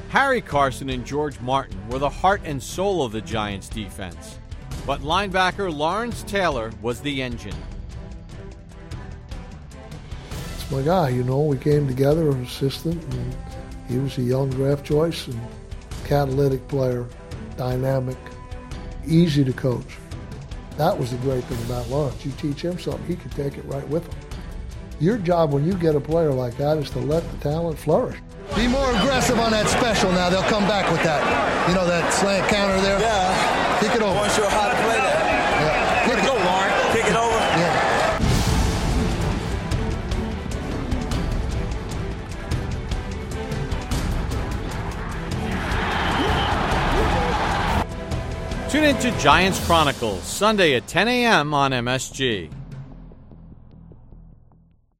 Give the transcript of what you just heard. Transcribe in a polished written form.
Harry Carson and George Martin were the heart and soul of the Giants' defense, but linebacker Lawrence Taylor was the engine. It's my guy, we came together as an assistant, and he was a young draft choice and catalytic player, dynamic, easy to coach. That was the great thing about Lawrence. You teach him something, he can take it right with him. Your job when you get a player like that is to let the talent flourish. Be more aggressive on that special now. They'll come back with that. That slant counter there? Yeah. Kick it over. I wasn't sure how to play that. Yeah. Way to go, Lauren. Kick it over. Tune in to Giants Chronicles, Sunday at 10 a.m. on MSG.